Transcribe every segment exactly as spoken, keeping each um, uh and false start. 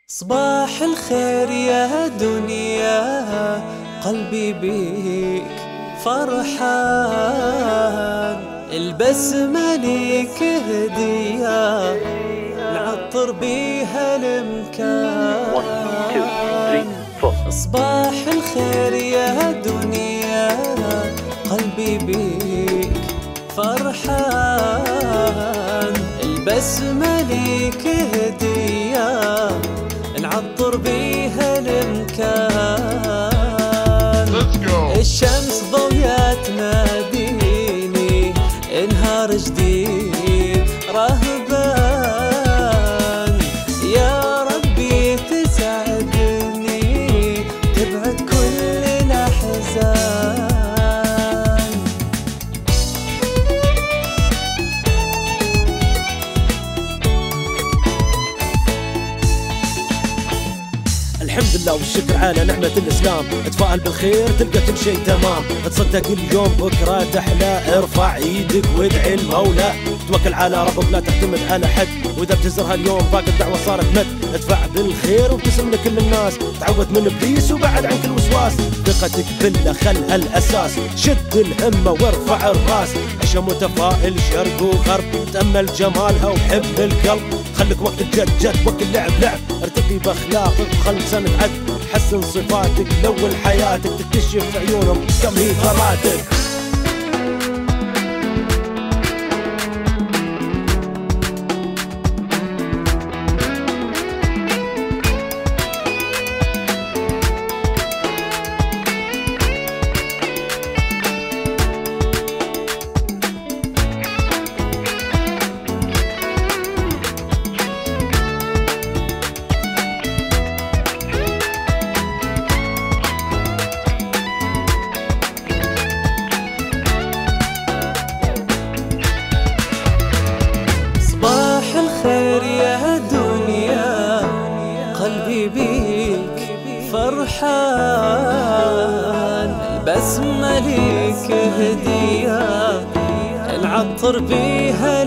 صباح الخير يا دنيا، قلبي بيك فرحان. البسمة ليك هدية نعطر بيها المكان. صباح الخير يا دنيا، قلبي بيك فرحان. البسمة ليك هدية نعطر بيها المكان. الشمس ضوية تناديني، نهار جديد رهبان. يا ربي تسعدني، تبعد كل الأحزان. الحمد لله والشكر على نعمة الإسلام. اتفائل بالخير تلقى كل شيء تمام. تصدق اليوم بكرة تحلى، ارفع ايدك وادعي المولى. توكل على ربك لا تعتمد على حد، واذا بتزرها اليوم باقي الدعوة صارت مد. ادفع بالخير وابتسم لكل الناس، تعوذ من ابليس وبعد عن كل وسواس. ثقتك بالله خلها الاساس، شد الهمة وارفع الراس. عيش متفائل شرق وغرب، تأمل جمالها وحب القلب. خلك وقت الجد جد، وقت اللعب لعب. ارتقي باخلاقك وخل سنة عد، حسن صفاتك لول حياتك. تكتشف عيونهم كم هي ثراتك. قلبي بيك فرحان. البسمة ليك هدية نعطر بيها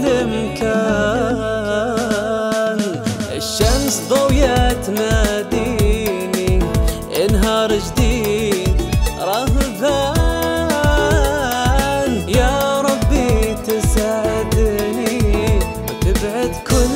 المكان. الشمس ضوية تناديني، نهار جديد رهبان. يا ربي تسعدني وتبعد كل